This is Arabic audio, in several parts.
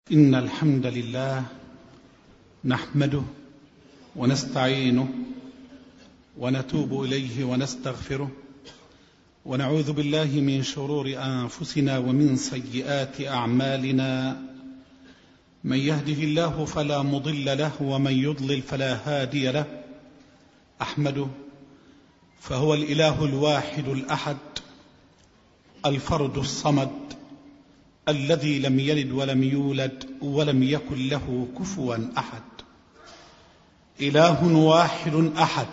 إن الحمد لله نحمده ونستعينه ونتوب إليه ونستغفره ونعوذ بالله من شرور أنفسنا ومن سيئات أعمالنا. من يهده الله فلا مضل له ومن يضلل فلا هادي له. أحمده فهو الإله الواحد الأحد الفرد الصمد الذي لم يلد ولم يولد ولم يكن له كفوا أحد. إله واحد أحد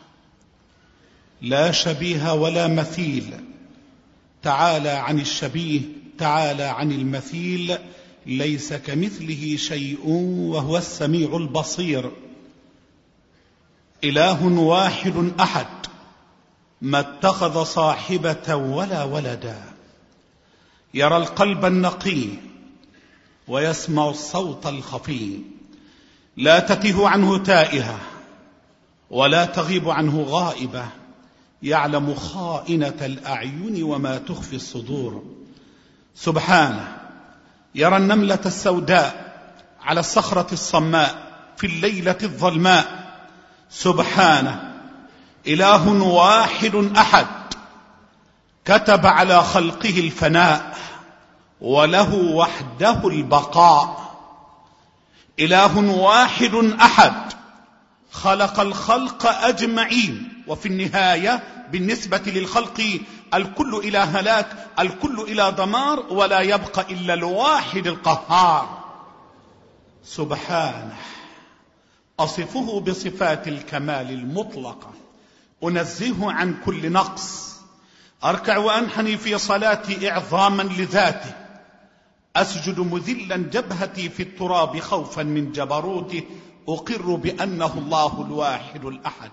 لا شبيه ولا مثيل، تعالى عن الشبيه، تعالى عن المثيل، ليس كمثله شيء وهو السميع البصير. إله واحد أحد ما اتخذ صاحبة ولا ولدا، يرى القلب النقي ويسمع الصوت الخفي، لا تته عنه تائهة ولا تغيب عنه غائبة، يعلم خائنة الأعين وما تخفي الصدور. سبحانه يرى النملة السوداء على الصخرة الصماء في الليلة الظلماء. سبحانه إله واحد أحد كتب على خلقه الفناء وله وحده البقاء. إله واحد أحد خلق الخلق أجمعين، وفي النهاية بالنسبة للخلق الكل إلى هلاك، الكل إلى دمار، ولا يبقى إلا الواحد القهار. سبحانه أصفه بصفات الكمال المطلقة، أنزهه عن كل نقص، أركع وأنحني في صلاتي إعظاما لذاته، أسجد مذلا جبهتي في التراب خوفا من جبروته، أقر بأنه الله الواحد الأحد،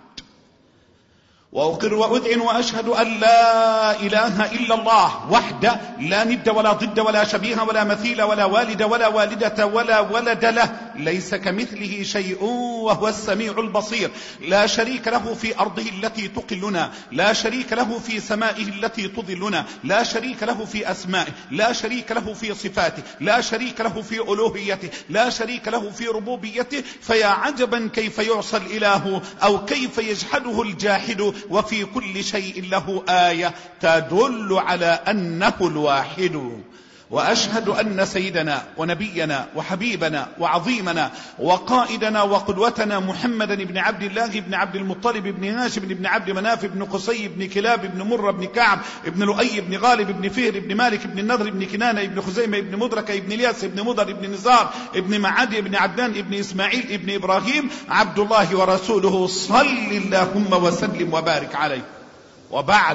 وأقر وأذعن وأشهد أن لا إله إلا الله وحده لا ند ولا ضد ولا شبيه ولا مثيل ولا والد ولا والدة ولا ولد له، ليس كمثله شيء وهو السميع البصير. لا شريك له في أرضه التي تقلنا، لا شريك له في سمائه التي تظلنا، لا شريك له في أسمائه، لا شريك له في صفاته، لا شريك له في ألوهيته، لا شريك له في ربوبيته. فيا عجبا كيف يعصى الإله أو كيف يجحده الجاحد، وفي كل شيء له آية تدل على أنه الواحد. وأشهد أن سيدنا ونبينا وحبيبنا وعظيمنا وقائدنا وقدوتنا محمدا بن عبد الله بن عبد المطلب بن هاشم بن عبد مناف بن قصي بن كلاب بن مرة بن كعب بن لؤي بن غالب بن فهر بن مالك بن النضر بن كنانة بن خزيمة بن مدركة بن الياس بن مضر بن نزار بن معدي بن عدنان بن إسماعيل بن إبراهيم عبد الله ورسوله، صل اللهم وسلم وبارك عليه. وبعد،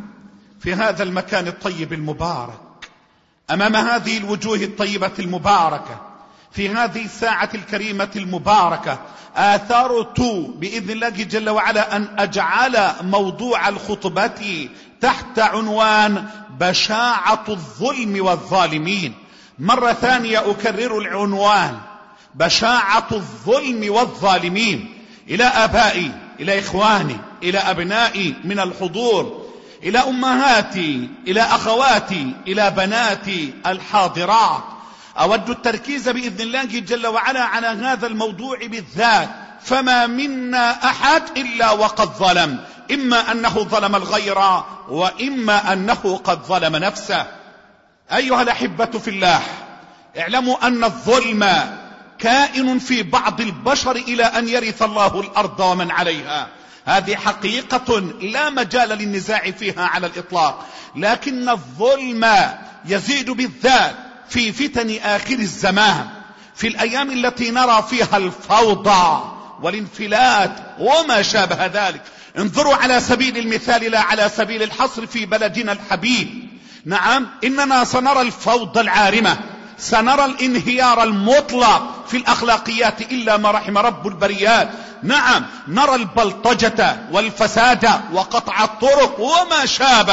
في هذا المكان الطيب المبارك، أمام هذه الوجوه الطيبة المباركة، في هذه الساعة الكريمة المباركة، آثرت بإذن الله جل وعلا أن أجعل موضوع الخطبة تحت عنوان بشاعة الظلم والظالمين. مرة ثانية أكرر العنوان، بشاعة الظلم والظالمين. إلى آبائي، إلى إخواني، إلى أبنائي من الحضور، إلى أمهاتي، إلى أخواتي، إلى بناتي الحاضرات، أود التركيز بإذن الله جل وعلا على هذا الموضوع بالذات. فما منا أحد إلا وقد ظلم، إما أنه ظلم الغير وإما أنه قد ظلم نفسه. أيها الأحبة في الله، اعلموا أن الظلم كائن في بعض البشر إلى أن يرث الله الأرض ومن عليها. هذه حقيقة لا مجال للنزاع فيها على الإطلاق، لكن الظلم يزيد بالذات في فتن آخر الزمان، في الأيام التي نرى فيها الفوضى والانفلات وما شابه ذلك. انظروا على سبيل المثال لا على سبيل الحصر في بلدنا الحبيب. نعم، إننا سنرى الفوضى العارمة، سنرى الانهيار المطلق في الأخلاقيات إلا ما رحم رب البريات. نعم، نرى البلطجة والفساد وقطع الطرق وما شابه،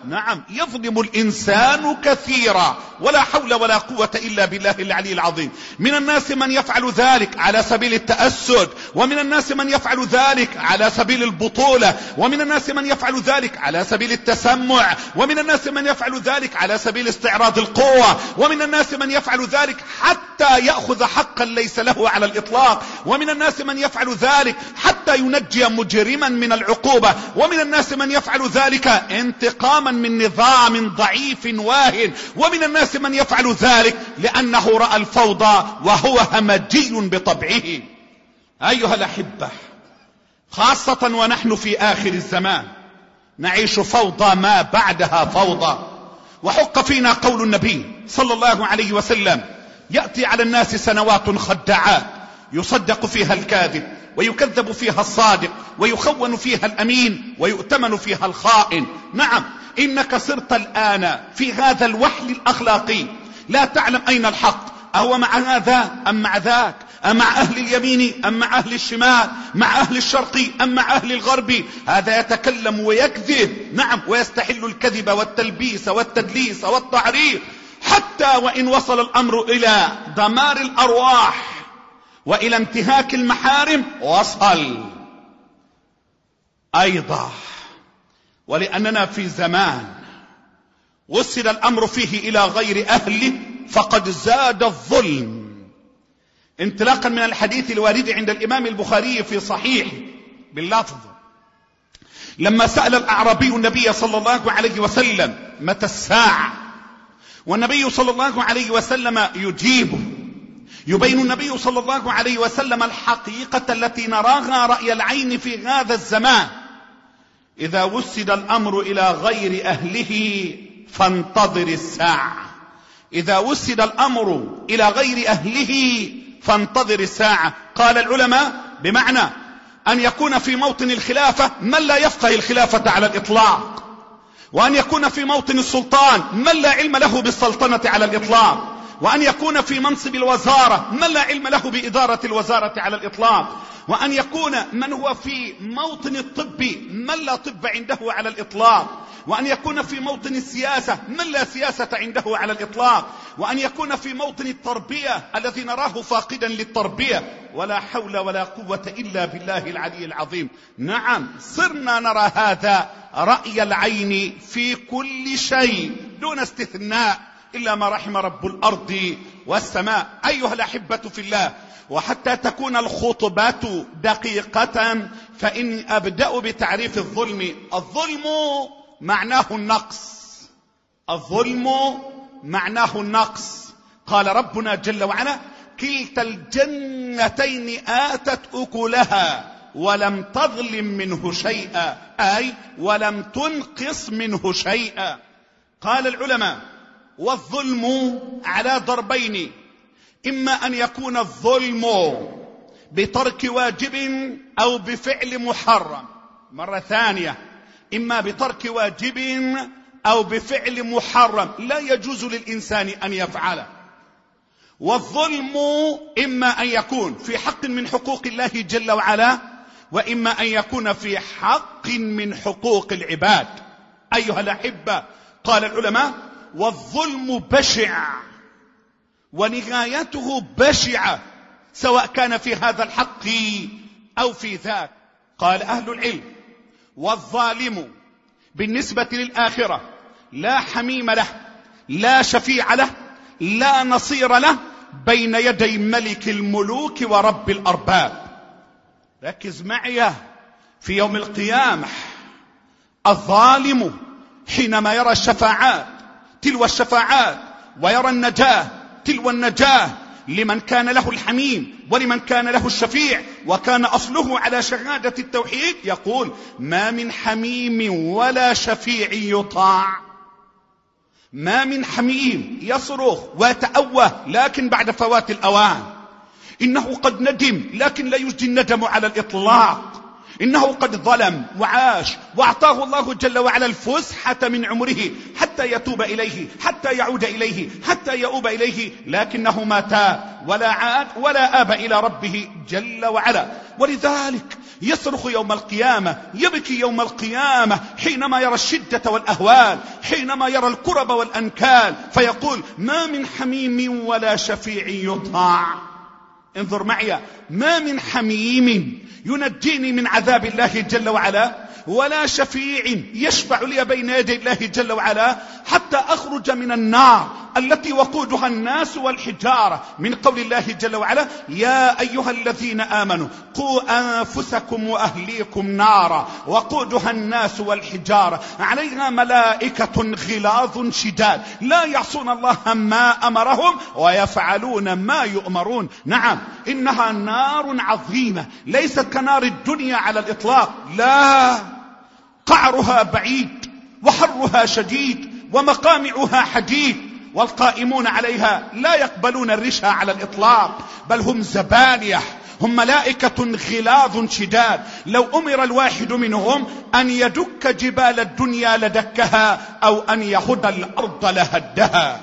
نعم يظلم الإنسان كثيرا، ولا حول ولا قوة إلا بالله العلي العظيم. من الناس من يفعل ذلك على سبيل التأسد، ومن الناس من يفعل ذلك على سبيل البطولة، ومن الناس من يفعل ذلك على سبيل التسمع، ومن الناس من يفعل ذلك على سبيل استعراض القوة، ومن الناس من يفعل ذلك حتى يأخذ حقا ليس له على الإطلاق، ومن الناس من يفعل ذلك حتى ينجي مجرما من العقوبة، ومن الناس من يفعل ذلك انتقاما من نظام ضعيف واهن، ومن الناس من يفعل ذلك لأنه رأى الفوضى وهو همجي بطبعه. أيها الأحبة، خاصة ونحن في آخر الزمان نعيش فوضى ما بعدها فوضى، وحق فينا قول النبي صلى الله عليه وسلم: يأتي على الناس سنوات خداعات يصدق فيها الكاذب ويكذب فيها الصادق ويخون فيها الأمين ويؤتمن فيها الخائن. نعم، إنك صرت الآن في هذا الوحل الأخلاقي لا تعلم أين الحق، أهو مع هذا أم مع ذاك، أم مع أهل اليمين أم مع أهل الشمال، مع أهل الشرق أم مع أهل الغرب. هذا يتكلم ويكذب، نعم، ويستحل الكذب والتلبيس والتدليس والتعريف، حتى وإن وصل الأمر إلى دمار الأرواح وإلى انتهاك المحارم وصل أيضا. ولأننا في زمان وصل الأمر فيه إلى غير أهله فقد زاد الظلم، انطلاقا من الحديث الوارد عند الإمام البخاري في صحيح باللفظ: لما سأل الأعرابي النبي صلى الله عليه وسلم متى الساعة، والنبي صلى الله عليه وسلم يجيبه، يبين النبي صلى الله عليه وسلم الحقيقة التي نراها رأي العين في هذا الزمان: إذا وسد الأمر إلى غير أهله فانتظر الساعة. إذا وسد الأمر إلى غير أهله فانتظر الساعة. قال العلماء بمعنى أن يكون في موطن الخلافة من لا يفقه الخلافة على الإطلاق، وأن يكون في موطن السلطان من لا علم له بالسلطنة على الإطلاق، وأن يكون في منصب الوزارة من لا علم له بإدارة الوزارة على الإطلاق، وأن يكون من هو في موطن الطب من لا طب عنده على الإطلاق، وأن يكون في موطن السياسة من لا سياسة عنده على الإطلاق، وأن يكون في موطن التربية الذي نراه فاقدا للتربية. ولا حول ولا قوة إلا بالله العلي العظيم. نعم، صرنا نرى هذا رأي العين في كل شيء دون استثناء إلا ما رحم رب الأرض والسماء. أيها الأحبة في الله، وحتى تكون الخطبات دقيقة فإني أبدأ بتعريف الظلم. الظلم معناه النقص، الظلم معناه النقص. قال ربنا جل وعلا: كلتا الجنتين آتت أكلها ولم تظلم منه شيئا، أي ولم تنقص منه شيئا. قال العلماء: والظلم على ضربين: إما أن يكون الظلم بترك واجب أو بفعل محرم. مرة ثانية: إما بترك واجب أو بفعل محرم لا يجوز للإنسان أن يفعله. والظلم إما أن يكون في حق من حقوق الله جل وعلا، وإما أن يكون في حق من حقوق العباد. أيها الأحبة، قال العلماء: والظلم بشع ونهايته بشعة، سواء كان في هذا الحق أو في ذاك. قال أهل العلم: والظالم بالنسبة للآخرة لا حميم له، لا شفيع له، لا نصير له بين يدي ملك الملوك ورب الأرباب. ركز معي، في يوم القيامة الظالم حينما يرى الشفاعات تلو الشفاعات ويرى النجاة تلو النجاة لمن كان له الحميم ولمن كان له الشفيع وكان أصله على شهادة التوحيد، يقول: ما من حميم ولا شفيع يطاع. ما من حميم يصرخ ويتأوه لكن بعد فوات الأوان، إنه قد ندم لكن لا يجدي الندم على الإطلاق، إنه قد ظلم وعاش وأعطاه الله جل وعلا الفسحة من عمره حتى يتوب إليه، حتى يعود إليه، حتى يؤوب إليه، لكنه ما تاب ولا عاد ولا آب إلى ربه جل وعلا. ولذلك يصرخ يوم القيامة، يبكي يوم القيامة حينما يرى الشدة والأهوال، حينما يرى الكرب والأنكال، فيقول ما من حميم ولا شفيع يطاع. انظر معي، ما من حميم ينجيني من عذاب الله جل وعلا، ولا شفيع يشفع لي بين يدي الله جل وعلا حتى أخرج من النار التي وقودها الناس والحجارة، من قول الله جل وعلا يا أيها الذين آمنوا قوا أنفسكم وأهليكم نارا وقودها الناس والحجارة عليها ملائكة غلاظ شداد لا يعصون الله ما أمرهم ويفعلون ما يؤمرون. نعم، إنها نار عظيمة، ليست كنار الدنيا على الإطلاق، لا، قعرها بعيد وحرها شديد ومقامعها حديد، والقائمون عليها لا يقبلون الرشا على الإطلاق، بل هم زبانية، هم ملائكة غلاظ شداد. لو أمر الواحد منهم أن يدك جبال الدنيا لدكها أو أن يهد الأرض لهدها.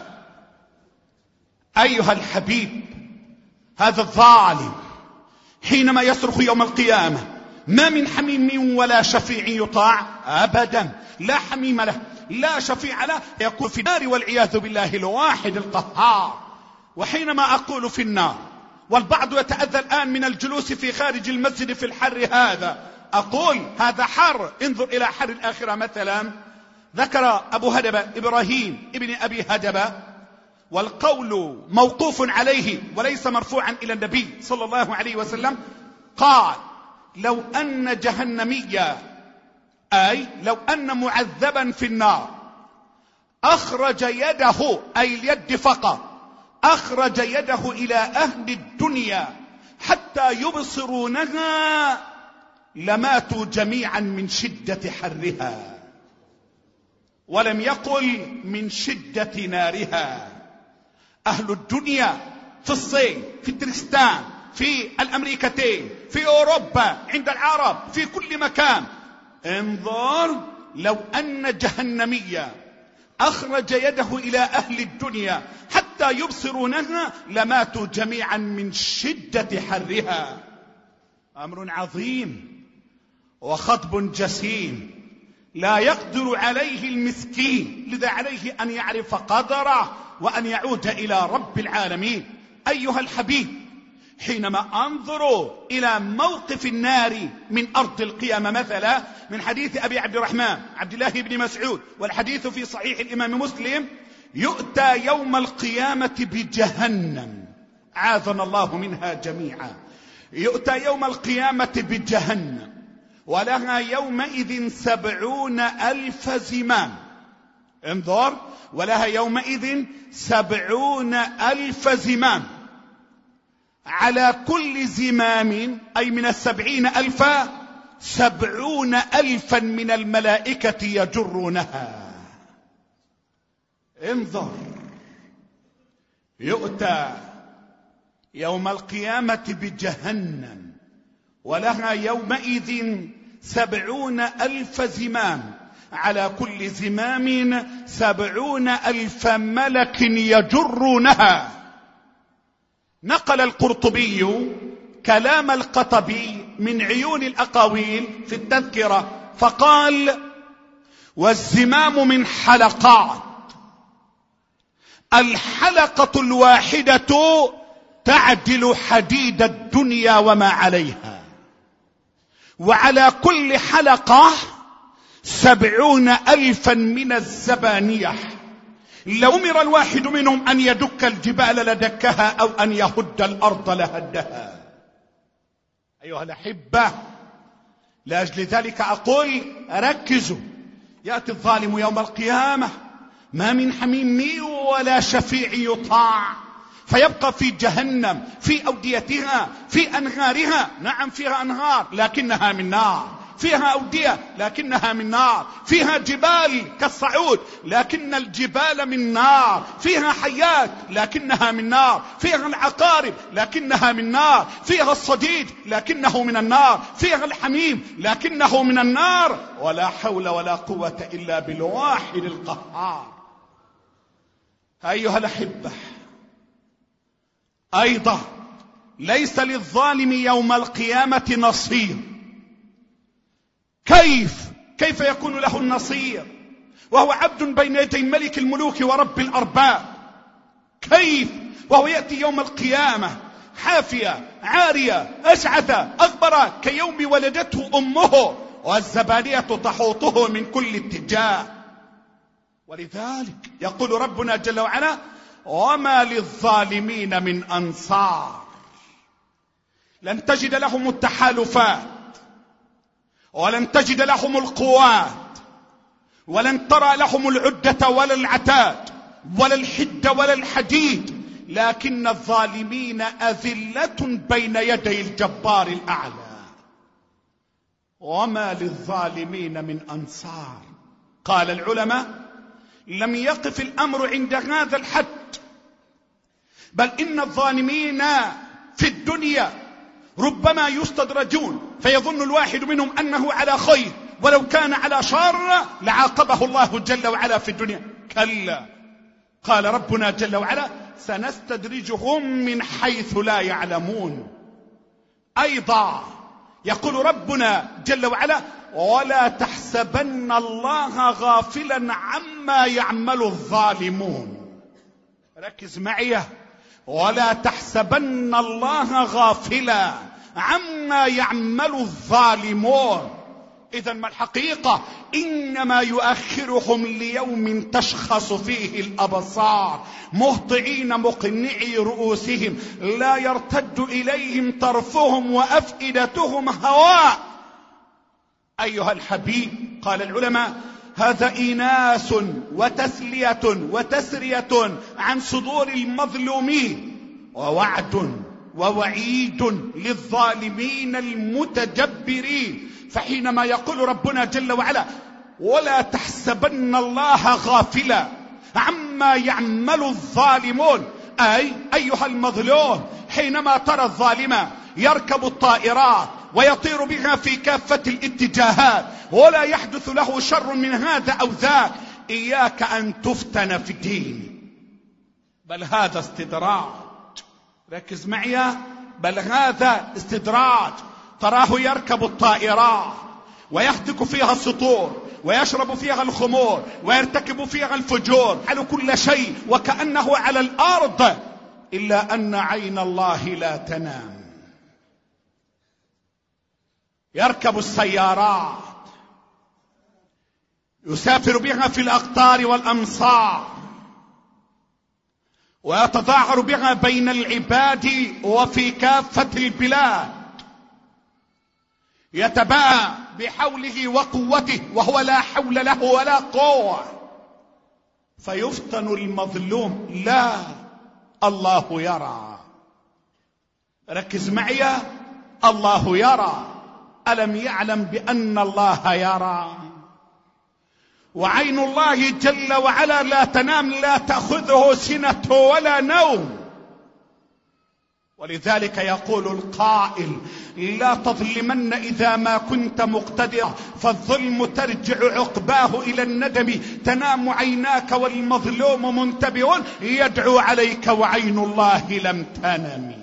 أيها الحبيب، هذا الظالم حينما يصرخ يوم القيامة ما من حميم ولا شفيع يطاع، أبدا، لا حميم له لا شفيع له، يكون في النار والعياذ بالله الواحد القهار. وحينما أقول في النار، والبعض يتأذى الآن من الجلوس في خارج المسجد في الحر هذا، أقول هذا حر، انظر إلى حر الآخرة مثلا. ذكر أبو هدبة إبراهيم ابن أبي هدبة، والقول موقوف عليه وليس مرفوعا إلى النبي صلى الله عليه وسلم، قال لو أن جهنميا، أي لو أن معذبا في النار أخرج يده، أي اليد فقط، أخرج يده إلى أهل الدنيا حتى يبصرونها لماتوا جميعا من شدة حرها، ولم يقل من شدة نارها. أهل الدنيا في الصين، في تركستان، في الأمريكتين، في أوروبا، عند العرب، في كل مكان. انظر، لو أن جهنميا أخرج يده إلى أهل الدنيا حتى يبصرونها لماتوا جميعا من شدة حرها. أمر عظيم وخطب جسيم لا يقدر عليه المسكين، لذا عليه أن يعرف قدره وأن يعود إلى رب العالمين. أيها الحبيب، حينما أنظر إلى موقف النار من أرض القيامة مثلا، من حديث أبي عبد الرحمن عبد الله بن مسعود، والحديث في صحيح الإمام مسلم، يؤتى يوم القيامة بجهنم، عاذنا الله منها جميعا. يؤتى يوم القيامة بجهنم ولها يومئذ 70,000 زمام. انظر، ولها يومئذ 70,000 زمام، على كل زمام، أي من 70,000 70,000 من الملائكة يجرونها. انظر، يؤتى يوم القيامة بجهنم ولها يومئذ 70,000 زمام، على كل زمام 70,000 ملك يجرونها. نقل القرطبي كلام القطبي من عيون الأقاويل في التذكرة فقال والزمام من حلقات، الحلقة الواحدة تعدل حديد الدنيا وما عليها، وعلى كل حلقة 70,000 من الزبانية. لو أمر الواحد منهم أن يدك الجبال لدكها أو أن يهد الأرض لهدها. أيها الأحبة، لأجل ذلك أقول ركزوا، يأتي الظالم يوم القيامة ما من حميم ولا شفيع يطاع، فيبقى في جهنم، في أوديتها، في أنهارها. نعم، فيها أنهار لكنها من نار، فيها أودية لكنها من نار، فيها جبال كالصعود لكن الجبال من نار، فيها حيات لكنها من نار، فيها العقارب لكنها من نار، فيها الصديد لكنه من النار، فيها الحميم لكنه من النار. ولا حول ولا قوة إلا بالواحد القهار. أيها الأحبة، أيضا ليس للظالم يوم القيامة نصير، كيف يكون له النصير وهو عبد بين يدي ملك الملوك ورب الأرباب؟ كيف وهو يأتي يوم القيامة حافية عارية أشعث أغبر كيوم ولدته أمه والزبانية تحوطه من كل اتجاه. ولذلك يقول ربنا جل وعلا: وما للظالمين من أنصار. لن تجد لهم التحالفات، ولن تجد لهم القوات، ولن ترى لهم العدة ولا العتاد ولا الحد ولا الحديد، لكن الظالمين أذلة بين يدي الجبار الأعلى. وما للظالمين من أنصار. قال العلماء: لم يقف الأمر عند هذا الحد، بل إن الظالمين في الدنيا ربما يستدرجون فيظن الواحد منهم أنه على خير، ولو كان على شر لعاقبه الله جل وعلا في الدنيا. كلا، قال ربنا جل وعلا: سنستدرجهم من حيث لا يعلمون. أيضا يقول ربنا جل وعلا: ولا تحسبن الله غافلا عما يعمل الظالمون. ركز معي: ولا تحسبن الله غافلا عما يعمل الظالمون. إذن ما الحقيقة؟ إنما يؤخرهم ليوم تشخص فيه الأبصار مهطعين مقنعي رؤوسهم لا يرتد إليهم طرفهم وأفئدتهم هواء. أيها الحبيب، قال العلماء: هذا إيناس وتسلية وتسرية عن صدور المظلومين، ووعد ووعيد للظالمين المتجبرين. فحينما يقول ربنا جل وعلا: ولا تحسبن الله غافلا عما يعمل الظالمون، أي أيها المظلوم، حينما ترى الظالم يركب الطائرات ويطير بها في كافة الاتجاهات ولا يحدث له شر من هذا أو ذاك، إياك أن تفتن في الدين، بل هذا استدراج. ركز معي: بل هذا استدراج. تراه يركب الطائرات ويهتك فيها السطور ويشرب فيها الخمور ويرتكب فيها الفجور، على كل شيء وكأنه على الأرض، إلا أن عين الله لا تنام. يركب السيارات يسافر بها في الأقطار والأمصار ويتظاهر بها بين العباد وفي كافة البلاد، يتباهى بحوله وقوته وهو لا حول له ولا قوة، فيفتن المظلوم. لا، الله يرى. ركز معي: الله يرى. ألم يعلم بأن الله يرى؟ وعين الله جل وعلا لا تنام، لا تأخذه سنة ولا نوم. ولذلك يقول القائل: لا تظلمن إذا ما كنت مقتدرا، فالظلم ترجع عقباه إلى الندم، تنام عيناك والمظلوم منتبه يدعو عليك وعين الله لم تنم.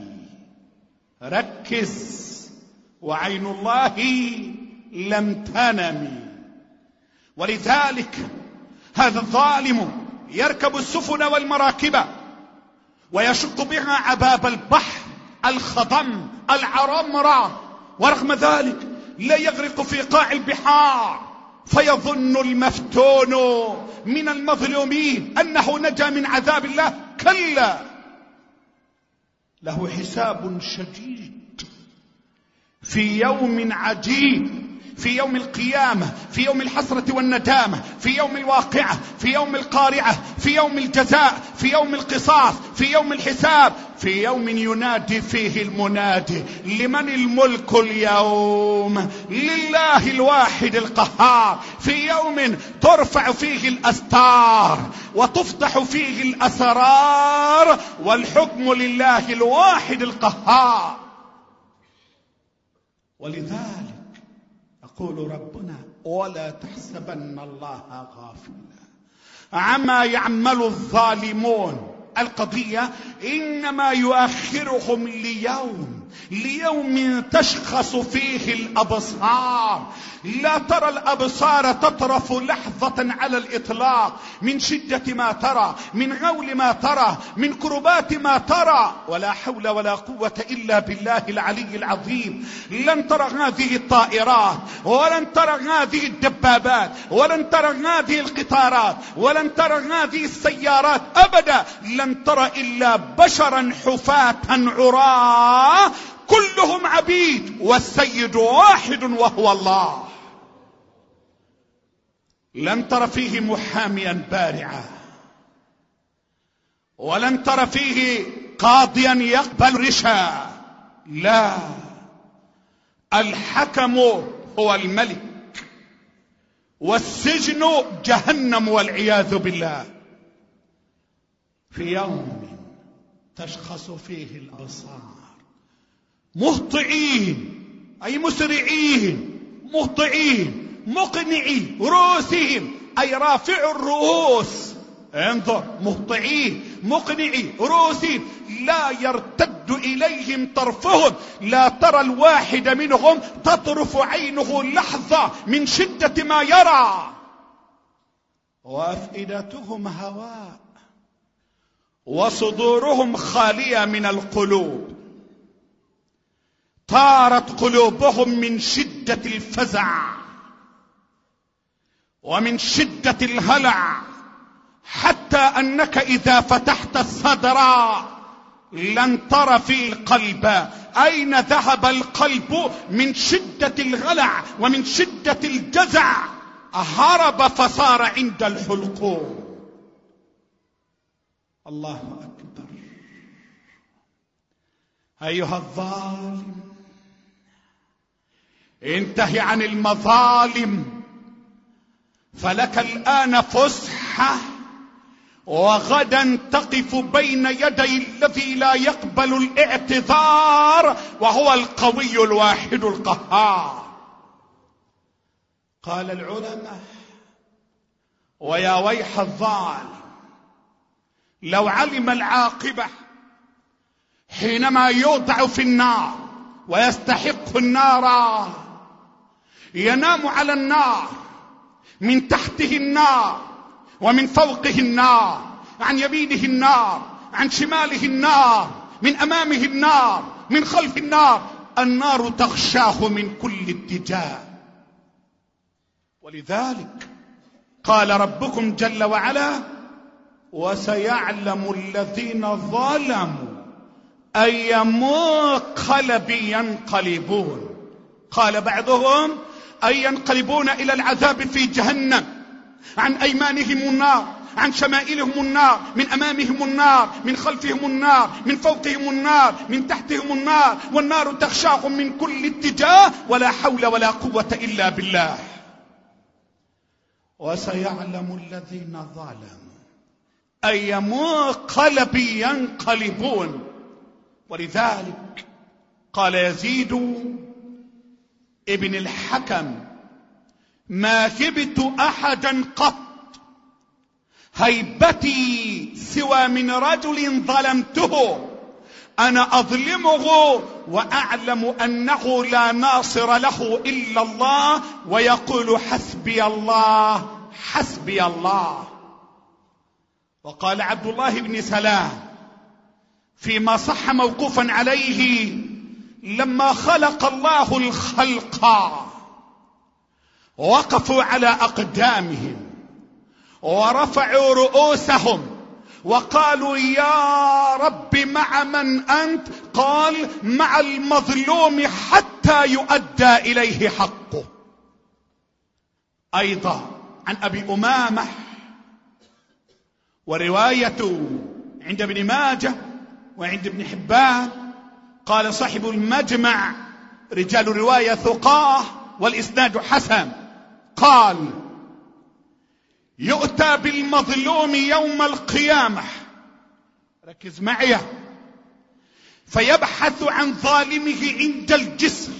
ركز: وعين الله لم تنم. ولذلك هذا الظالم يركب السفن والمراكب ويشق بها عباب البحر الخضم العرمرة، ورغم ذلك لا يغرق في قاع البحار، فيظن المفتون من المظلومين أنه نجا من عذاب الله. كلا، له حساب شديد في يوم عجيب، في يوم القيامة، في يوم الحسرة والندامة، في يوم الواقعة، في يوم القارعة، في يوم الجزاء، في يوم القصاص، في يوم الحساب، في يوم ينادي فيه المنادي: لمن الملك اليوم؟ لله الواحد القهار. في يوم ترفع فيه الأستار وتفتح فيه الأسرار، والحكم لله الواحد القهار. ولذلك يقول ربنا: ولا تحسبن الله غافلا عما يعمل الظالمون. القضية إنما يؤخرهم ليوم ليوم تشخص فيه الأبصار. لا ترى الأبصار تطرف لحظة على الإطلاق من شدة ما ترى، من غول ما ترى، من كربات ما ترى. ولا حول ولا قوة إلا بالله العلي العظيم. لن ترى هذه الطائرات، ولن ترى هذه الدبابات، ولن ترى هذه القطارات، ولن ترى هذه السيارات أبدا. لن ترى إلا بشرا حفاة عراة كلهم عبيد، والسيد واحد وهو الله. لن ترى فيه محاميا بارعا، ولن ترى فيه قاضيا يقبل رشا. لا، الحكم هو الملك، والسجن جهنم والعياذ بالله. في يوم تشخص فيه الأبصار مهطعين، أي مسرعين، مهطعين مقنعي رؤوسهم، أي رافع الرؤوس. انظر، مهطعين مقنعي رؤوسهم، لا يرتد إليهم طرفهم. لا ترى الواحد منهم تطرف عينه لحظة من شدة ما يرى. وأفئدتهم هواء، وصدورهم خالية من القلوب. طارت قلوبهم من شدة الفزع ومن شدة الهلع، حتى أنك إذا فتحت الصدر لن ترى في القلب أين ذهب القلب من شدة الهلع ومن شدة الجزع. هرب فصار عند الحلقوم. الله أكبر. أيها الظالم، انتهي عن المظالم، فلك الآن فسحة، وغدا تقف بين يدي الذي لا يقبل الاعتذار، وهو القوي الواحد القهار. قال العلماء: ويا ويح الظالم لو علم العاقبة حينما يوضع في النار ويستحق النار، ينام على النار، من تحته النار ومن فوقه النار، عن يمينه النار، عن شماله النار، من أمامه النار، من خلف النار. النار تغشاه من كل اتجاه. ولذلك قال ربكم جل وعلا: وسيعلم الذين ظلموا أي منقلب ينقلبون. قال بعضهم: أي ينقلبون إلى العذاب في جهنم، عن أيمانهم النار، عن شمائلهم النار، من أمامهم النار، من خلفهم النار، من فوقهم النار، من تحتهم النار، والنار تغشاهم من كل اتجاه، ولا حول ولا قوة إلا بالله. وسيعلم الذين ظلموا أي منقلب ينقلبون. ولذلك قال يزيد ابن الحكم: ما هبت أحدا قط هيبتي سوى من رجل ظلمته، أنا أظلمه وأعلم أنه لا ناصر له إلا الله، ويقول: حسبي الله حسبي الله. وقال عبد الله بن سلام فيما صح موقوفا عليه: لما خلق الله الخلق وقفوا على أقدامهم ورفعوا رؤوسهم وقالوا: يا رب مع من أنت؟ قال: مع المظلوم حتى يؤدى إليه حقه. أيضا عن أبي أمامة، ورواية عند ابن ماجه وعند ابن حبان، قال صاحب المجمع: رجال رواية ثقاه والإسناد حسن. قال: يؤتى بالمظلوم يوم القيامة، ركز معي، فيبحث عن ظالمه عند الجسر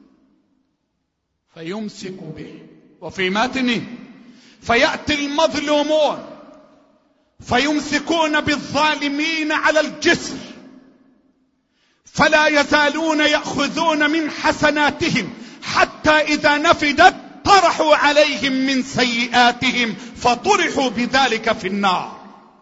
فيمسك به. وفي ماتنه: فيأتي المظلومون فيمسكون بالظالمين على الجسر فلا يزالون يأخذون من حسناتهم حتى إذا نفدت طرحوا عليهم من سيئاتهم فطرحوا بذلك في النار.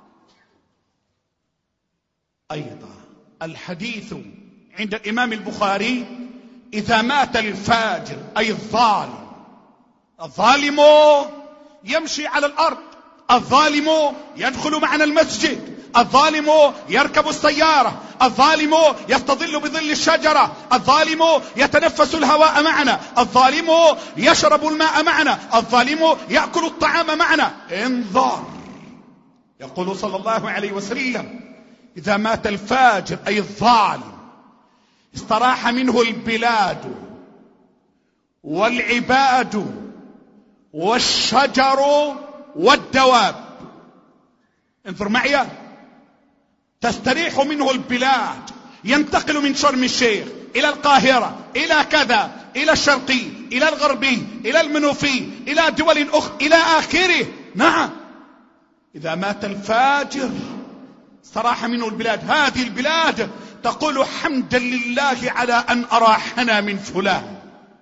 أيضا الحديث عند الإمام البخاري: إذا مات الفاجر أي الظالم، الظالم يمشي على الأرض، الظالم يدخل معنا المسجد، الظالم يركب السيارة، الظالم يستظل بظل الشجرة، الظالم يتنفس الهواء معنا، الظالم يشرب الماء معنا، الظالم يأكل الطعام معنا. انظر، يقول صلى الله عليه وسلم: إذا مات الفاجر أي الظالم استراح منه البلاد والعباد والشجر والدواب. انظر معي، تستريح منه البلاد، ينتقل من شرم الشيخ إلى القاهرة إلى كذا، إلى الشرقي إلى الغربي إلى المنوفي إلى دول أخرى إلى آخره. نعم، إذا مات الفاجر استراح منه البلاد. هذه البلاد تقول: حمدا لله على أن أراحنا من فلان.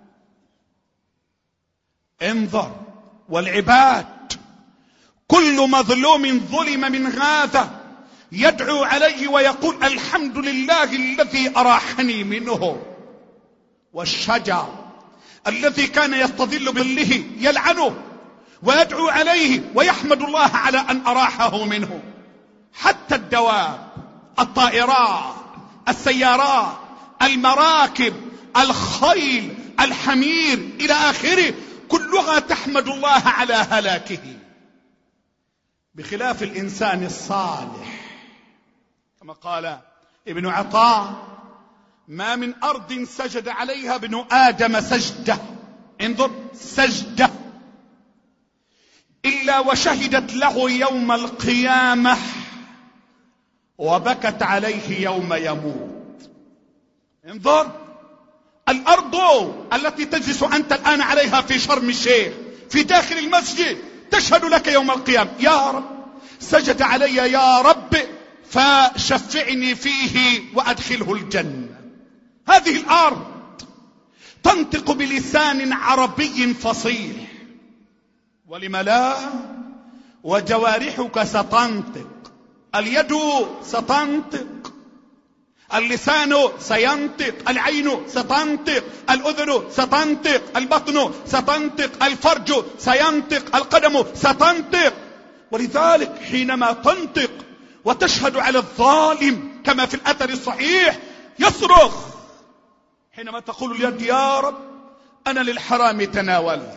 انظر، والعباد كل مظلوم ظلم من هذا يدعو عليه ويقول: الحمد لله الذي أراحني منه. والشجر الذي كان يستظل بظله يلعنه ويدعو عليه ويحمد الله على أن أراحه منه. حتى الدواب، الطائرات، السيارات، المراكب، الخيل، الحمير إلى آخره، كلها تحمد الله على هلاكه، بخلاف الإنسان الصالح. كما قال ابن عطاء: ما من أرض سجد عليها ابن آدم سجدة، انظر، سجدة، إلا وشهدت له يوم القيامة وبكت عليه يوم يموت. انظر، الأرض التي تجلس أنت الآن عليها في شرم الشيخ في داخل المسجد تشهد لك يوم القيامة: يا رب سجد علي يا رب فشفعني فيه وأدخله الجنة. هذه الأرض تنطق بلسان عربي فصيح، ولم لا؟ وجوارحك ستنطق، اليد ستنطق، اللسان سينطق، العين ستنطق، الأذن ستنطق، البطن ستنطق، الفرج سينطق، القدم ستنطق. ولذلك حينما تنطق وتشهد على الظالم كما في الأثر الصحيح يصرخ. حينما تقول اليد: يا رب أنا للحرام تناولت،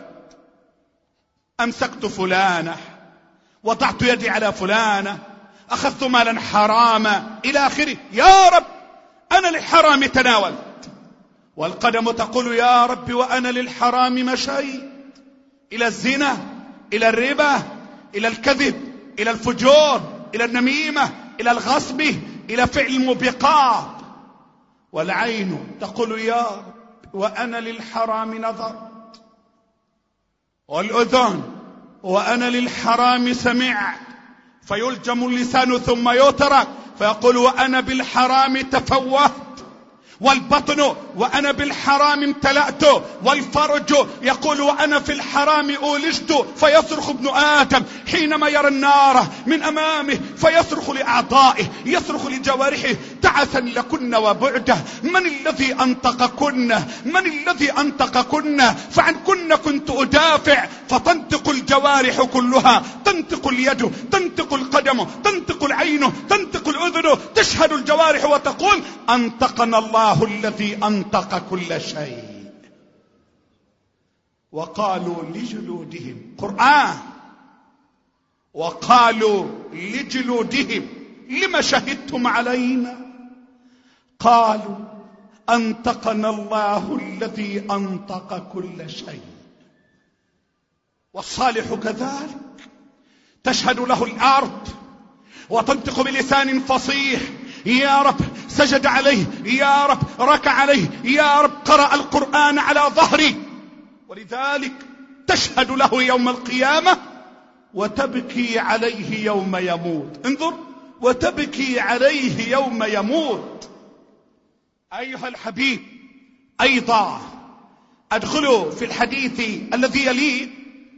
أمسكت فلانة، وضعت يدي على فلانة، أخذت مالا حراما إلى آخره، يا رب أنا للحرام تناولت. والقدم تقول: يا رب وأنا للحرام مشيت، إلى الزنا، إلى الربا، إلى الكذب، إلى الفجور، إلى النميمة، إلى الغصب، إلى فعل الموبقات. والعين تقول: يا رب وأنا للحرام نظرت. والأذن: وأنا للحرام سمعت. فيلجم اللسان ثم يترك فيقول: وأنا بالحرام تفوهت. والبطن: وأنا بالحرام امتلأت. والفرج يقول: وأنا في الحرام أولجت. فيصرخ ابن آدم حينما يرى النار من أمامه، فيصرخ لأعضائه، يصرخ لجوارحه: تعسا لكن وبعده، من الذي أنطقكن؟ من الذي أنطقكن؟ فعن كنت أدافع. فتنطق الجوارح كلها، تنطق اليد، تنطق القدم، تنطق العين، تنطق الأذن، تشهد الجوارح وتقول: أنطقنا الله الذي أنطق كل شيء. وقالوا لجلودهم، قرآن، وقالوا لجلودهم: لما شهدتم علينا؟ قالوا: أنطقنا الله الذي أنطق كل شيء. والصالح كذلك، تشهد له الأرض وتنطق بلسان فصيح: يا رب سجد عليه، يا رب ركع عليه، يا رب قرأ القرآن على ظهري. ولذلك تشهد له يوم القيامة وتبكي عليه يوم يموت. انظر، وتبكي عليه يوم يموت. أيها الحبيب، أيضا أدخل في الحديث الذي يليه،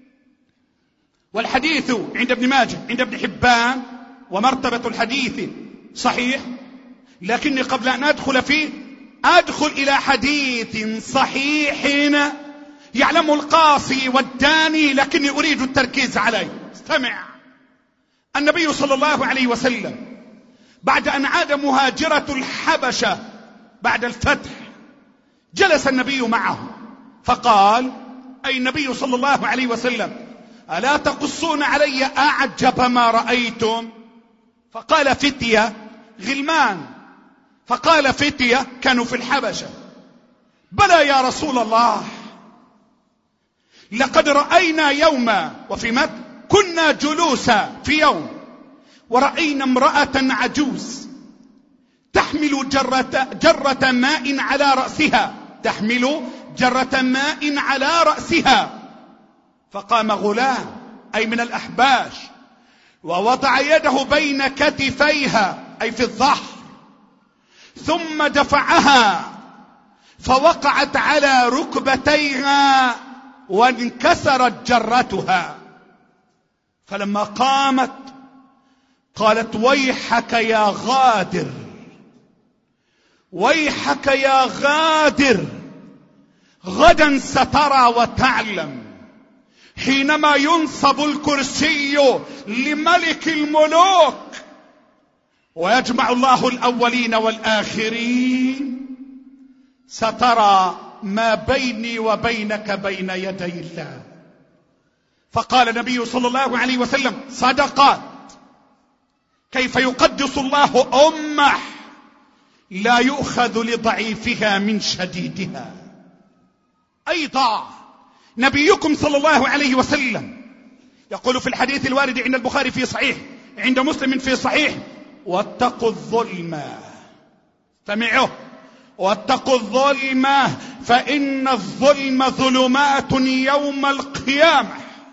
والحديث عند ابن ماجه عند ابن حبان، ومرتبة الحديث صحيح. لكني قبل أن أدخل فيه أدخل إلى حديث صحيح يعلم القاصي والداني، لكني أريد التركيز عليه. استمع. النبي صلى الله عليه وسلم بعد أن عاد مهاجرة الحبشة بعد الفتح، جلس النبي معه فقال، أي النبي صلى الله عليه وسلم: ألا تقصون علي أعجب ما رأيتم؟ فقال فتية غلمان، فقال فتية كانوا في الحبشة: بلى يا رسول الله، لقد رأينا يوما وفي مت كنا جلوسا في يوم ورأينا امرأة عجوز تحمل جرة ماء على رأسها، تحمل جرة ماء على رأسها. فقام غلام أي من الأحباش ووضع يده بين كتفيها أي في الظهر، ثم دفعها فوقعت على ركبتيها وانكسرت جرتها. فلما قامت قالت: ويحك يا غادر، ويحك يا غادر، غدا سترى وتعلم حينما ينصب الكرسي لملك الملوك ويجمع الله الأولين والآخرين، سترى ما بيني وبينك بين يدي الله. فقال النبي صلى الله عليه وسلم: صدقات. كيف يقدس الله أمة لا يؤخذ لضعيفها من شديدها؟ أيضا نبيكم صلى الله عليه وسلم يقول في الحديث الوارد عند البخاري في صحيح، عند مسلم في صحيح: واتقوا الظلم، استمعوا، واتقوا الظلم فإن الظلم ظلمات يوم القيامة.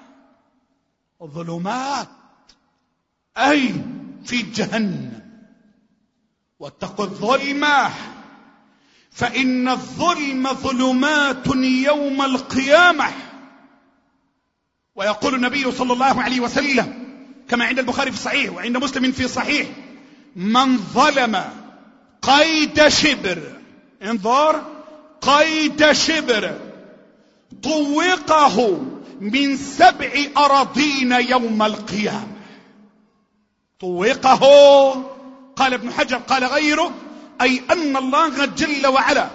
ظلمات أي في جهنم. واتقوا الظلم فإن الظلم ظلمات يوم القيامة. ويقول النبي صلى الله عليه وسلم كما عند البخاري في صحيح وعند مسلم في صحيح: من ظلم قيد شبر، انظر، قيد شبر، طوقه من 7 أراضين يوم القيامة. طوقه، قال ابن حجر قال غيره، أي أن الله جل وعلا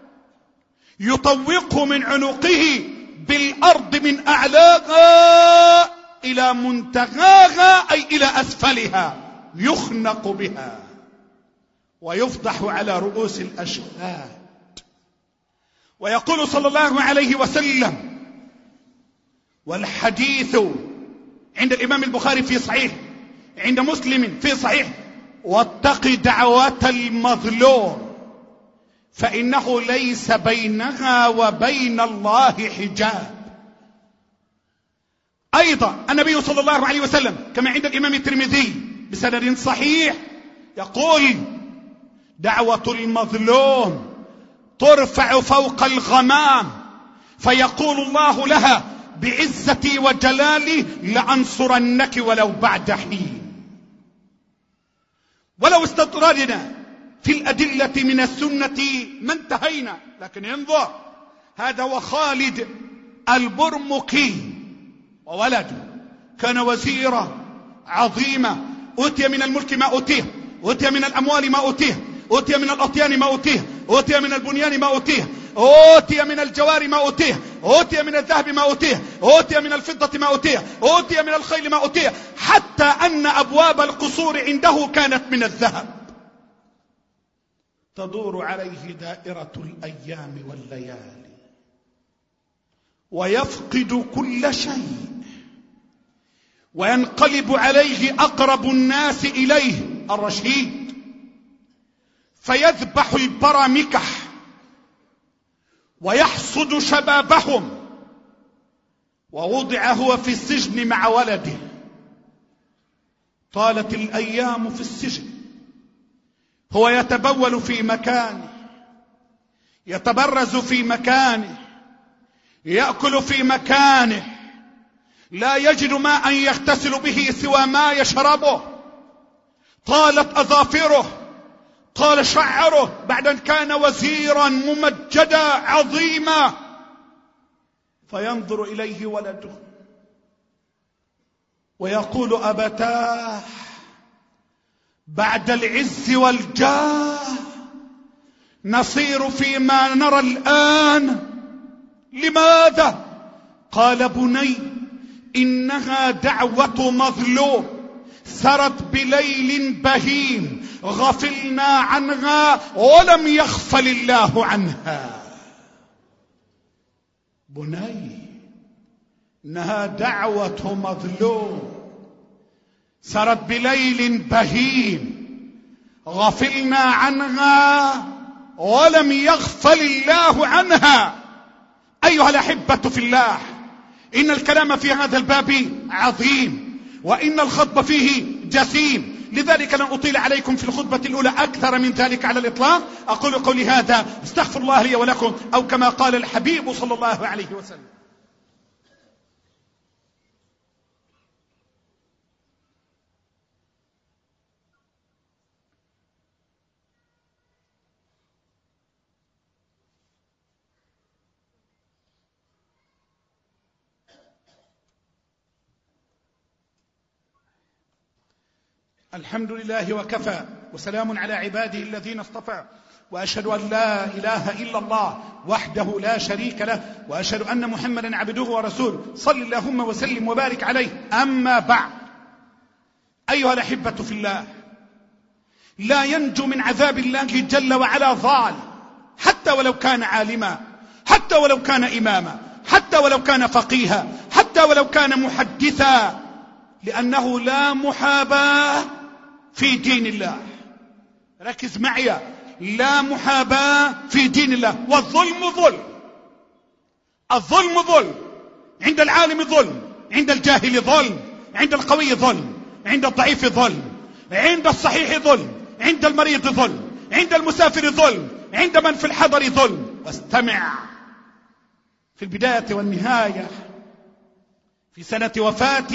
يطوقه من عنقه بالأرض من أعلاها إلى منتهاها أي إلى أسفلها، يخنق بها ويفضح على رؤوس الأشهاد. ويقول صلى الله عليه وسلم، والحديث عند الإمام البخاري في صحيح، عند مسلم في صحيح: واتق دعوة المظلوم فإنه ليس بينها وبين الله حجاب. أيضا النبي صلى الله عليه وسلم كما عند الإمام الترمذي بسند صحيح يقول: دعوة المظلوم ترفع فوق الغمام فيقول الله لها: بعزتي وجلالي لأنصرنك ولو بعد حين. ولو استطردنا في الأدلة من السنة ما انتهينا، لكن انظر، هذا وخالد البرمكي وولده كان وزيرا عظيما، أوتي من الملك ما أوتيه، أوتي من الأموال ما أوتيه، أوتي من الأطيان ما أوتيه، أوتي من البنيان ما أوتيه، أوتي من الجوار ما أوتيه، أوتي من الذهب ما أوتيه، أوتي من الفضة ما أوتيه، أوتي من الخيل ما أوتيه، حتى أن أبواب القصور عنده كانت من الذهب تدور عليه دائرة الأيام والليالي، ويفقد كل شيء وينقلب عليه أقرب الناس إليه الرشيد فيذبح البرامكة ويحصد شبابهم. ووضع هو في السجن مع ولده، طالت الأيام في السجن، هو يتبول في مكانه يتبرز في مكانه، يأكل في مكانه، لا يجد ماء يغتسل به سوى ما يشربه، طالت أظافره، طال شعره بعد أن كان وزيرا ممجدا عظيما، فينظر إليه ولده ويقول: أبتاه، بعد العز والجاه نصير فيما نرى الآن. لماذا؟ قال: بني، إنها دعوة مظلوم سرت بليل بهيم غفلنا عنها ولم يغفل الله عنها. بني، إنها دعوة مظلوم سرت بليل بهيم غفلنا عنها ولم يغفل الله عنها. أيها الأحبة في الله، إن الكلام في هذا الباب عظيم، وإن الخطب فيه جسيم، لذلك لن أطيل عليكم في الخطبة الأولى أكثر من ذلك على الإطلاق. أقول قولي هذا، استغفر الله لي ولكم، أو كما قال الحبيب صلى الله عليه وسلم. الحمد لله وكفى، وسلام على عباده الذين اصطفى، وأشهد أن لا إله إلا الله وحده لا شريك له، وأشهد أن محمدا عبده ورسوله، صل اللهم وسلم وبارك عليه. أما بعد، أيها الأحبة في الله، لا ينجو من عذاب الله جل وعلا ضال، حتى ولو كان عالما، حتى ولو كان إماما، حتى ولو كان فقيها، حتى ولو كان محدثا، لأنه لا محاباة في دين الله. ركز معي، لا محاباة في دين الله. والظلم ظلم، الظلم ظلم، عند العالم ظلم، عند الجاهل ظلم، عند القوي ظلم، عند الضعيف ظلم، عند الصحيح ظلم، عند المريض ظلم، عند المسافر ظلم، عند من في الحضر ظلم. واستمع، في البداية والنهاية، في سنة وفاة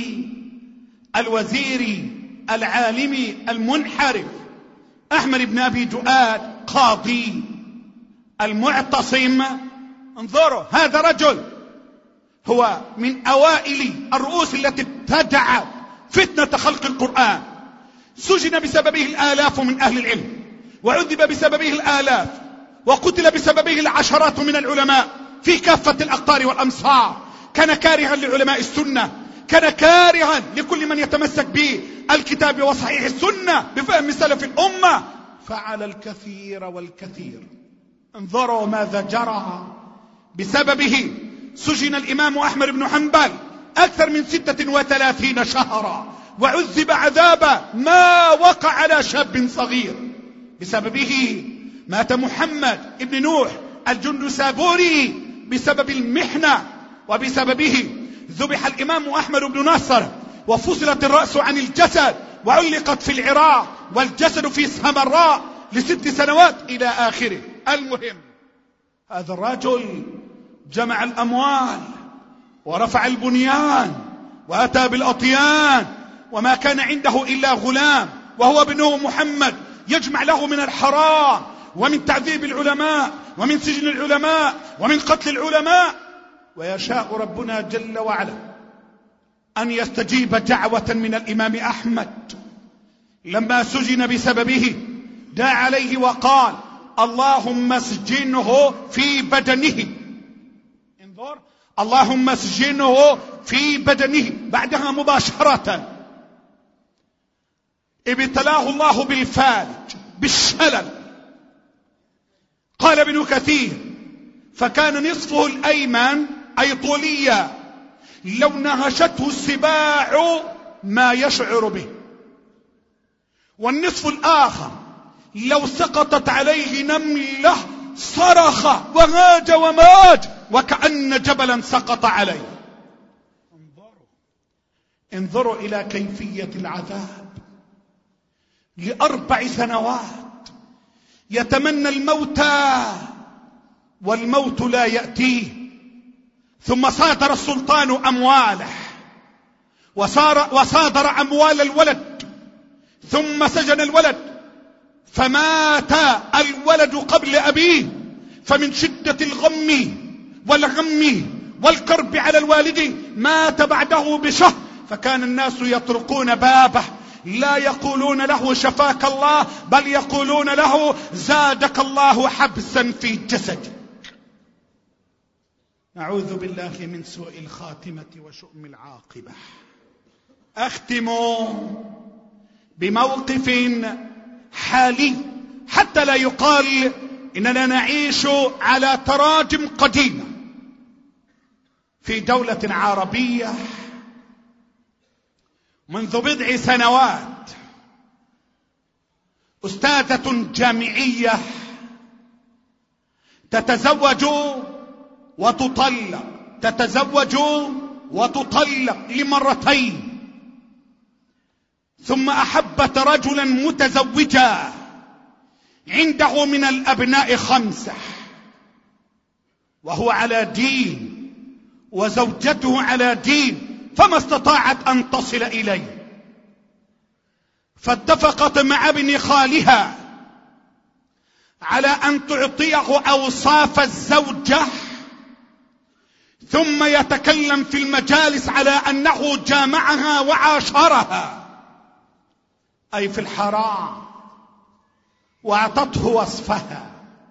الوزير العالم المنحرف أحمد بن أبي دؤاد قاضي المعتصم، انظروا، هذا رجل هو من أوائل الرؤوس التي ابتدعت فتنة خلق القرآن، سجن بسببه الآلاف من أهل العلم، وعذب بسببه الآلاف، وقتل بسببه العشرات من العلماء في كافة الأقطار والأمصار. كان كارها لعلماء السنة، كان كارها لكل من يتمسك بالكتاب وصحيح السنة بفهم سلف الأمة، فعل الكثير والكثير. انظروا ماذا جرى بسببه. سجن الإمام أحمد بن حنبل أكثر من 36 شهرا، وعذب عذابا ما وقع على شاب صغير. بسببه مات محمد بن نوح الجندسابوري بسبب المحنة، وبسببه ذبح الإمام أحمد بن ناصر، وفصلت الرأس عن الجسد، وعلقت في العراق، والجسد في سامراء ل6 سنوات إلى آخره. المهم، هذا الرجل جمع الأموال ورفع البنيان وأتى بالأطيان، وما كان عنده إلا غلام وهو ابنه محمد، يجمع له من الحرام ومن تعذيب العلماء ومن سجن العلماء ومن قتل العلماء. ويشاء ربنا جل وعلا أن يستجيب دعوة من الإمام أحمد لما سجن بسببه، دعا عليه وقال: اللهم اسجنه في بدنه. انظر، اللهم اسجنه في بدنه. بعدها مباشرة ابتلاه الله بالفالج، بالشلل. قال ابن كثير: فكان نصفه الأيمن أي طوليا، لو نهشته السباع ما يشعر به، والنصف الآخر لو سقطت عليه نملة صرخ وهاج وماج وكأن جبلا سقط عليه. انظروا إلى كيفية العذاب. ل4 سنوات يتمنى الموت والموت لا يأتيه، ثم صادر السلطان أمواله وصادر أموال الولد، ثم سجن الولد، فمات الولد قبل أبيه، فمن شدة الغم والغم والكرب على الوالد مات بعده بشهر، فكان الناس يطرقون بابه لا يقولون له شفاك الله، بل يقولون له زادك الله حبسا في جسدك. نعوذ بالله من سوء الخاتمة وشؤم العاقبة. أختم بموقف حالي حتى لا يقال إننا نعيش على تراجم قديمة. في دولة عربية منذ بضع سنوات أستاذة جامعية تتزوج وتطلق لمرتين، ثم أحبت رجلا متزوجا عنده من الأبناء 5، وهو على دين وزوجته على دين، فما استطاعت أن تصل إليه، فاتفقت مع ابن خالها على أن تعطيه أوصاف الزوجة، ثم يتكلم في المجالس على أنه جامعها وعاشرها، أي في الحرام، وأعطته وصفها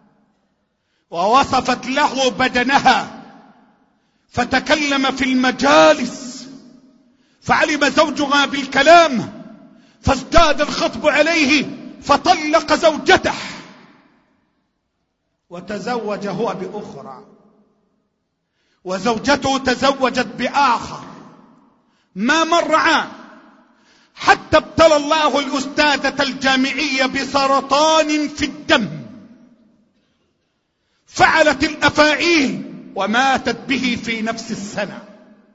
ووصفت له بدنها، فتكلم في المجالس، فعلم زوجها بالكلام، فازداد الخطب عليه، فطلق زوجته وتزوج هو بأخرى، وزوجته تزوجت بآخر. ما مر عام حتى ابتلى الله الأستاذة الجامعية بسرطان في الدم، فعلت الأفاعيل وماتت به في نفس السنة.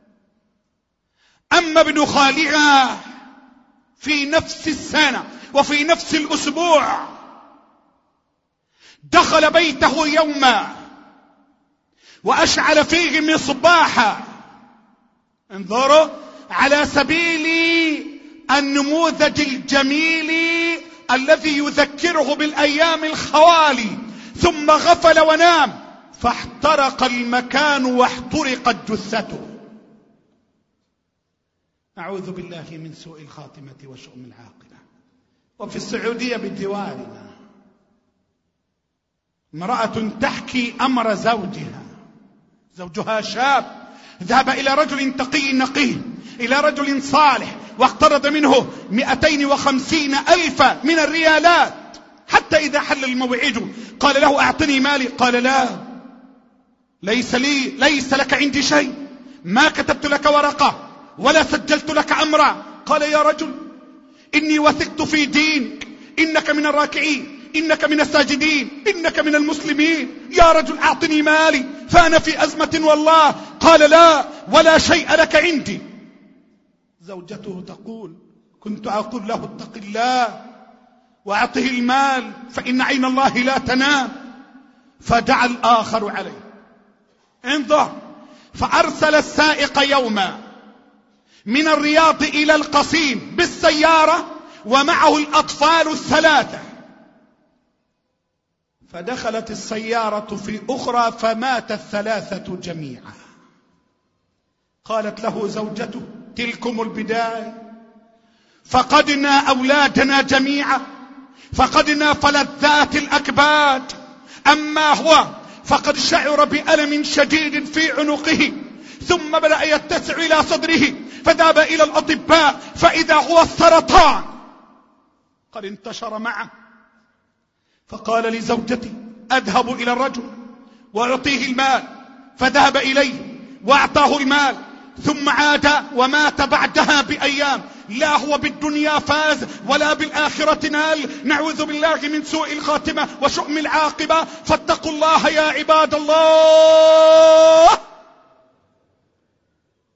أما ابن خالها في نفس السنة وفي نفس الأسبوع دخل بيته يوما وأشعل فيه مصباحا، انظروا، على سبيل النموذج الجميل الذي يذكره بالأيام الخوالي، ثم غفل ونام، فاحترق المكان واحترقت جثته. نعوذ بالله من سوء الخاتمة وشؤم العاقبة. وفي السعودية بجوارنا امرأة تحكي أمر زوجها شاب ذهب إلى رجل تقي نقي، إلى رجل صالح، واقترض منه 250,000 من الريالات، حتى إذا حل الموعد قال له أعطني مالي، قال لا، ليس لك عندي شيء، ما كتبت لك ورقة ولا سجلت لك أمرا. قال يا رجل إني وثقت في دينك، إنك من الراكعين، إنك من الساجدين، إنك من المسلمين، يا رجل أعطني مالي فأنا في أزمة والله. قال لا، ولا شيء لك عندي. زوجته تقول كنت أقول له اتق الله وأعطه المال فإن عين الله لا تنام، فدعا الآخر عليه. انظر، فأرسل السائق يوما من الرياض إلى القصيم بالسيارة ومعه الأطفال 3، فدخلت السيارة في أخرى فمات 3 جميعا. قالت له زوجته تلكم البداية، فقدنا أولادنا جميعا، فقدنا فلذات الأكباد، أما هو فقد شعر بألم شديد في عنقه، ثم بدأ يتسع إلى صدره، فذهب إلى الأطباء فإذا هو السرطان قد انتشر معه. فقال لزوجتي أذهب إلى الرجل وأعطيه المال، فذهب إليه وأعطاه المال، ثم عاد ومات بعدها بأيام. لا هو بالدنيا فاز ولا بالآخرة نال. نعوذ بالله من سوء الخاتمة وشؤم العاقبة. فاتقوا الله يا عباد الله. ثم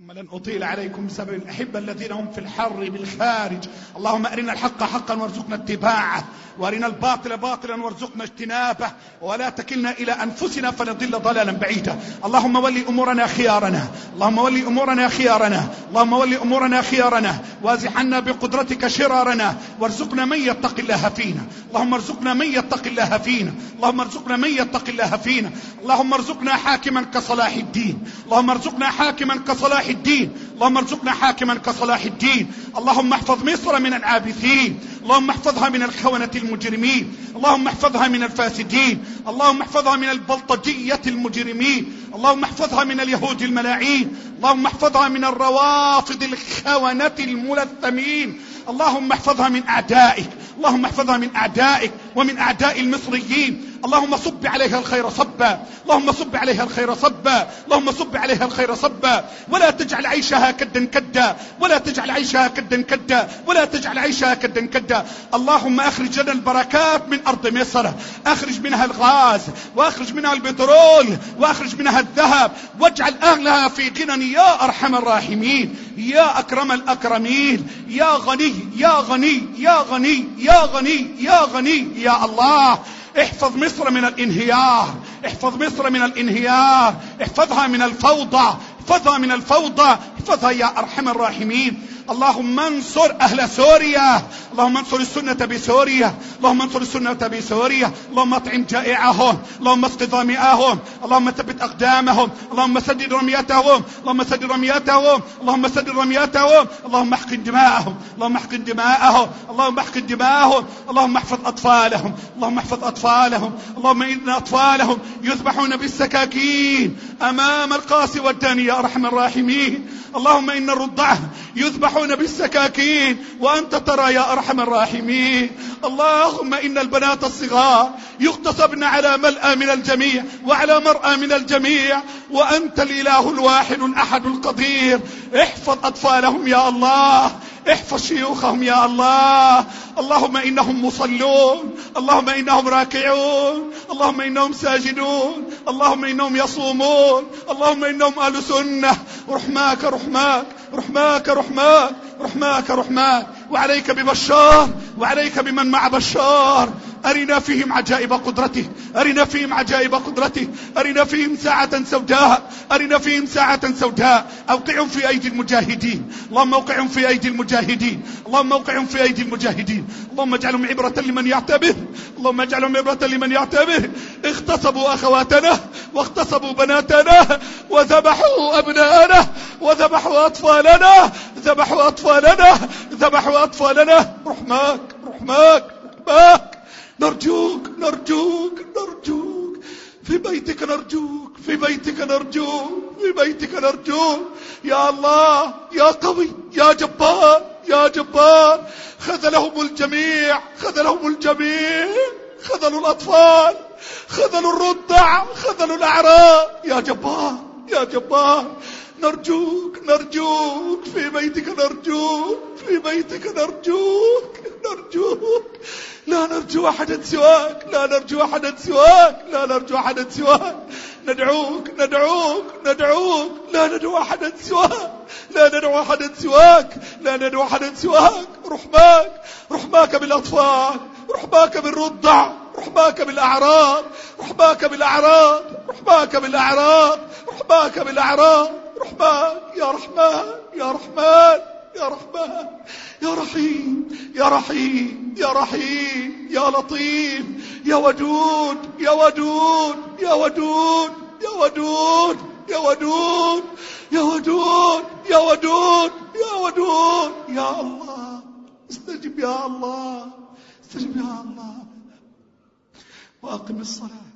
لن أطيل عليكم بسبب الأحبة الذين هم في الحر بالخارج. اللهم أرنا الحق حقا وارزقنا اتباعه، وأرنا الباطل باطلا وارزقنا اجتنابه، ولا تكلنا إلى أنفسنا فنضل ضلالا بعيدا. اللهم ولي أمورنا خيارنا، اللهم ولي أمورنا خيارنا، اللهم ولي أمورنا خيارنا، وازح عنا بقدرتك شرارنا، وارزقنا من يتقي الله فينا. اللهم ارزقنا من يتقي الله فينا، اللهم ارزقنا من يتقي الله فينا. اللهم ارزقنا حاكما كصلاح الدين، اللهم ارزقنا حاكما كصلاح الدين، اللهم ارزقنا حاكما كصلاح الدين. اللهم احفظ مصر من العابثين، اللهم احفظها من الخونة المجرمين، اللهم احفظها من الفاسدين، اللهم احفظها من البلطجية المجرمين، اللهم احفظها من اليهود الملاعين، اللهم احفظها من الروافض الخونة الملثمين، اللهم احفظها من أعدائك، اللهم احفظها من أعدائك ومن أعداء المصريين. اللهم صب عليها الخير صبا، اللهم صب عليها الخير صبا، اللهم صب عليها الخير صبا، ولا تجعل عيشها كدا كدا، ولا تجعل عيشها كدا كدا، ولا تجعل عيشها كدا كدا. اللهم اخرج لنا البركات من أرض مصر، اخرج منها الغاز، واخرج منها البترول، واخرج منها الذهب، واجعل أهلها في غنى يا أرحم الراحمين، يا أكرم الأكرمين، يا غني يا غني يا غني يا غني يا غني يا الله. احفظ مصر من الانهيار، احفظ مصر من الانهيار، احفظها من الفوضى، احفظها من الفوضى، احفظها يا أرحم الراحمين. اللهم انصر أهل سوريا، اللهم انصر السنة بسوريا، اللهم انصر السنة بسوريا، اللهم اطعم جائعهم، اللهم اسق ظامئهم، اللهم ثبت أقدامهم، اللهم سدد رميتهم، اللهم سدد رميتهم، اللهم سدد رميتهم، اللهم احقن دماءهم، اللهم احقن دماءهم، اللهم احقن دماءهم، اللهم احفظ أطفالهم، اللهم احفظ أطفالهم. اللهم إن أطفالهم يذبحون بالسكاكين أمام القاسي والداني يا أرحم الراحمين. اللهم إن الرضع يذبحون بالسكاكين وأنت ترى يا أرحم الراحمين. اللهم إن البنات الصغار يغتصبن على ملأ من الجميع وعلى مرأى من الجميع، وأنت الإله الواحد الأحد القدير. احفظ أطفالهم يا الله، احفظ شيوخهم يا الله. اللهم إنهم مصلون، اللهم إنهم راكعون، اللهم إنهم ساجدون، اللهم إنهم يصومون، اللهم إنهم أهل سنة. رحماك رحماك رحماك رحماك رحماك رحماك. وعليك ببشار، وعليك بمن مع بشار. أرنا فيهم عجائب قدرته، أرنا فيهم عجائب قدرته، أرنا فيهم ساعة سوداء، أرنا فيهم ساعة سوداء. أوقعهم في أيدي المجاهدين، اللهم أوقعهم في أيدي المجاهدين، اللهم أوقعهم في أيدي المجاهدين. اللهم اجعلهم عبرة لمن يعتبر، اللهم اجعلهم عبرة لمن يعتبر. اغتصبوا أخواتنا واغتصبوا بناتنا وذبحوا أبناءنا وذبحوا أطفالنا، ذبحوا أطفالنا، ذبحوا أطفالنا. رحماك رحماك رحماك. نرجوك نرجوك نرجوك في بيتك، نرجوك في بيتك، نرجوك في بيتك، نرجوك يا الله يا قوي يا جبار يا جبار. خذلهم الجميع، خذلهم الجميع، خذلوا الأطفال، خذلوا الرضع، خذلوا الأعراب. يا جبار يا جبار. نرجوك نرجوك في بيتك، نرجوك في بيتك، نرجوك نرجوك. لا نرجو أحدا سواك، لا نرجو أحدا سواك، لا نرجو أحدا سواك. ندعوك ندعوك ندعوك، لا ندعو أحدا سواك، لا ندعو أحدا سواك، لا ندعو أحدا سواك. رحماك رحماك بالأطفال، رحماك بالرضع، رحماك بالأعراض، رحماك بالأعراض، رحماك بالأعراض، رحماك بالأعراض. رحماك يا رحمن يا رحمن يا رحمن يا رحيم يا رحيم يا رحيم يا لطيف يا ودود يا ودود يا ودود يا ودود يا ودود يا ودود يا ودود يا ودود. يا الله استجب، يا الله استجب، يا الله. وأقم الصلاة.